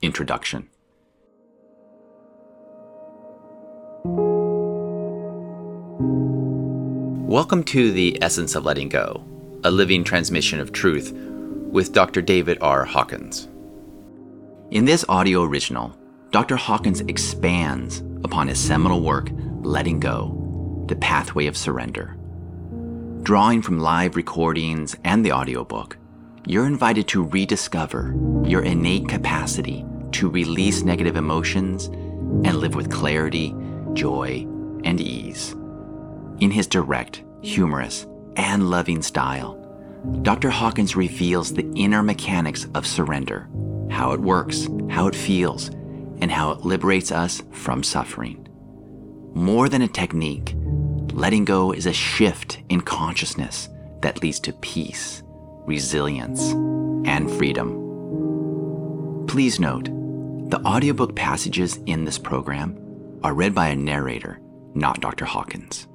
Introduction. Welcome to The Essence of Letting Go, a living transmission of truth with Dr. David R. Hawkins. In this audio original, Dr. Hawkins expands upon his seminal work, Letting Go, The Pathway of Surrender. Drawing from live recordings and the audiobook, you're invited to rediscover your innate capacity to release negative emotions and live with clarity, joy, and ease. In his direct, humorous, and loving style, Dr. Hawkins reveals the inner mechanics of surrender, how it works, how it feels, and how it liberates us from suffering. More than a technique, letting go is a shift in consciousness that leads to peace, resilience, and freedom. Please note, the audiobook passages in this program are read by a narrator, not Dr. Hawkins.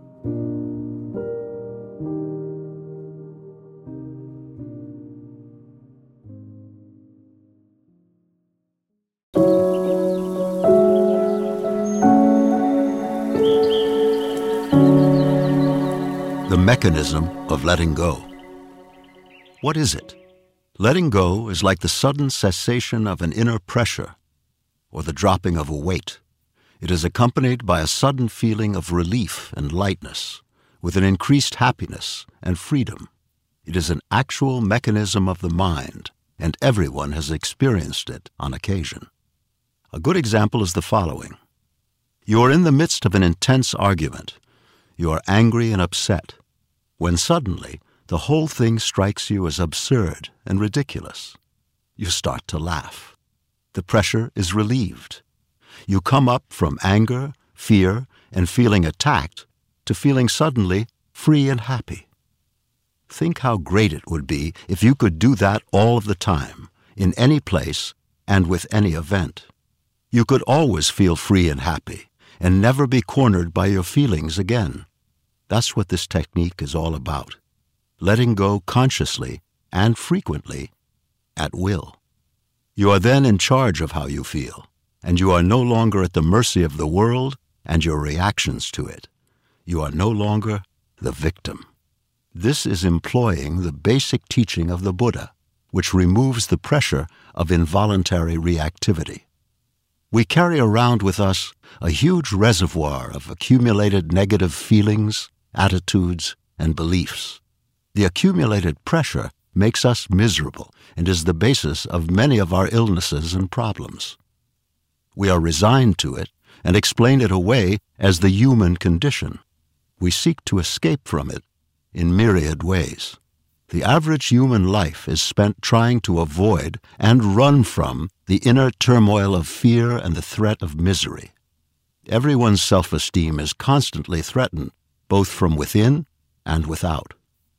The mechanism of letting go. What is it? Letting go is like the sudden cessation of an inner pressure or the dropping of a weight. It is accompanied by a sudden feeling of relief and lightness, with an increased happiness and freedom. It is an actual mechanism of the mind, and everyone has experienced it on occasion. A good example is the following. You are in the midst of an intense argument. You are angry and upset, when suddenly the whole thing strikes you as absurd and ridiculous. You start to laugh. The pressure is relieved. You come up from anger, fear, and feeling attacked to feeling suddenly free and happy. Think how great it would be if you could do that all of the time, in any place, and with any event. You could always feel free and happy, and never be cornered by your feelings again. That's what this technique is all about. Letting go consciously and frequently, at will. You are then in charge of how you feel, and you are no longer at the mercy of the world and your reactions to it. You are no longer the victim. This is employing the basic teaching of the Buddha, which removes the pressure of involuntary reactivity. We carry around with us a huge reservoir of accumulated negative feelings, attitudes, and beliefs. The accumulated pressure makes us miserable and is the basis of many of our illnesses and problems. We are resigned to it and explain it away as the human condition. We seek to escape from it in myriad ways. The average human life is spent trying to avoid and run from the inner turmoil of fear and the threat of misery. Everyone's self-esteem is constantly threatened, both from within and without.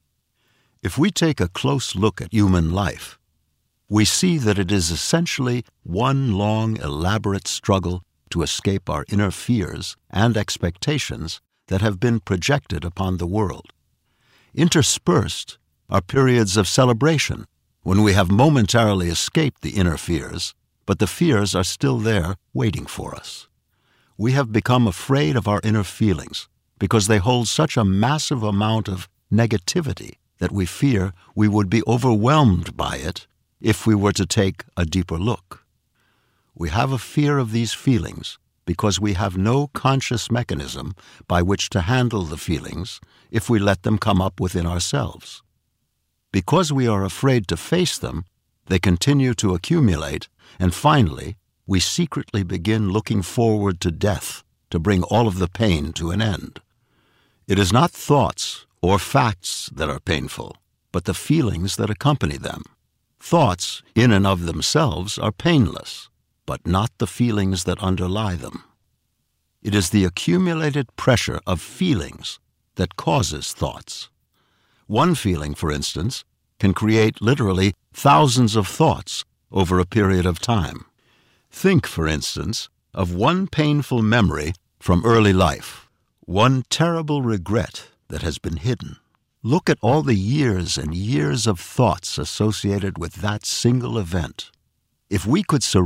If we take a close look at human life, we see that it is essentially one long, elaborate struggle to escape our inner fears and expectations that have been projected upon the world. Interspersed are periods of celebration when we have momentarily escaped the inner fears, but the fears are still there waiting for us. We have become afraid of our inner feelings because they hold such a massive amount of negativity that we fear we would be overwhelmed by it if we were to take a deeper look. We have a fear of these feelings because we have no conscious mechanism by which to handle the feelings if we let them come up within ourselves. Because we are afraid to face them, they continue to accumulate, and finally, we secretly begin looking forward to death to bring all of the pain to an end. It is not thoughts or facts that are painful, but the feelings that accompany them. Thoughts, in and of themselves, are painless, but not the feelings that underlie them. It is the accumulated pressure of feelings that causes thoughts. One feeling, for instance, can create literally thousands of thoughts over a period of time. Think, for instance, of one painful memory from early life, one terrible regret that has been hidden. Look at all the years and years of thoughts associated with that single event. If we could surrender